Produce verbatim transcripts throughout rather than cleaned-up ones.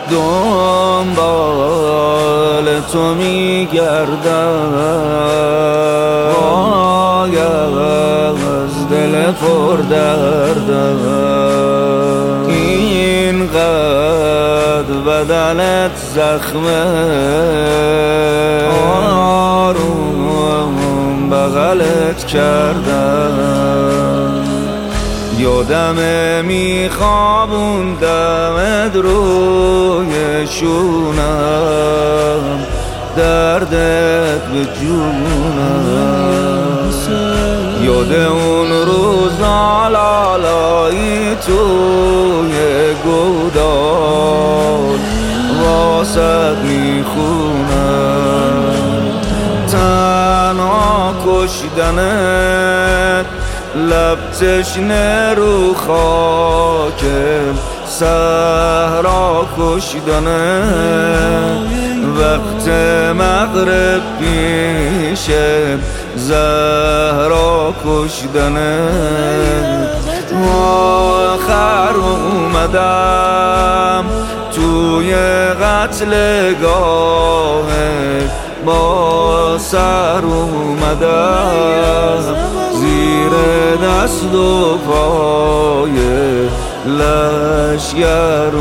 دنبال تو میگردم، وای از دل پر دردم، اینقدر بدنت زخمه، آروم بغلت کردم، یادمه میخوابوندمت روی شونم، دردت به جونم، یاد اون روزا لالایی توی گودال واسد میخونم، تنها کشیدنت لب تشنه رو خاکم، صحرا کشیدنه وقت مغرب پیشم، زهرا کشیدنه آخر اومدم توی قتلگاهت، با سر اومدم زیر دست و پای لشگر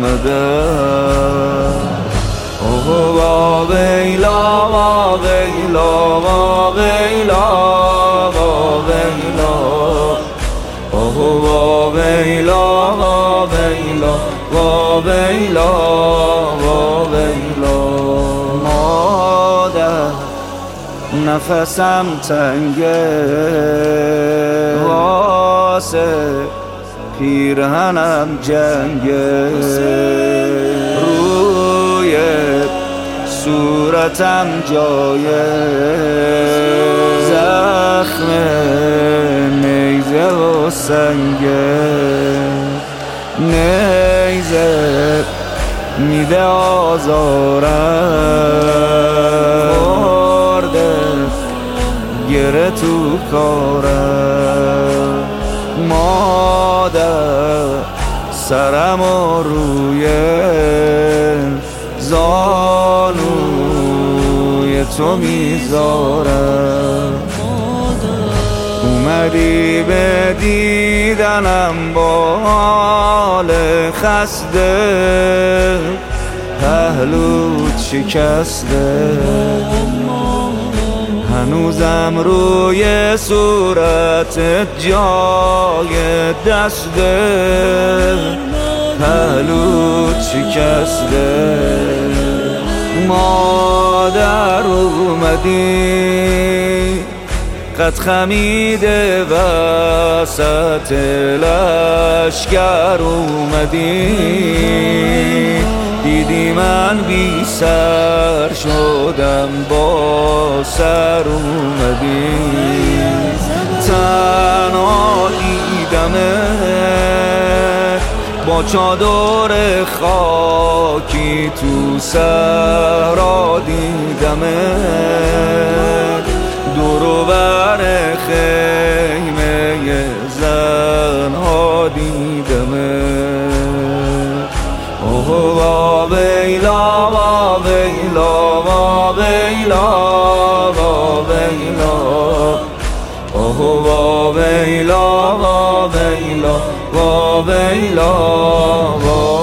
اومدم. اوه با ویلا با ویلا با ویلا با ویلا، اوه با ویلا با ویلا با ویلا با ویلا، مادر نفسم تنگه، واسه پیرهنم جنگه، روی صورتم جایه زخم نیزه و سنگه، نیزه میده آزارم، گره تو کارم، مادر سرم و روی زانوی تو میذارم، اومدی به دیدنم با حال خسته، پهلوت شکسته، هنوزم روی صورتت جای دسته، پهلوت شکسته، مادر اومدی قد خمیده وسط لشگر اومدی، دیدی من بی سر شدم با سر اومدی، تنها دیدمه با چادر خاکی تو صحرا دیدمه، دور و بر خیمه زنها دیدمه، اوه با ویلا با ویلا با ویلا با ویلا، اوه با ویلا با ویلا با ویلا با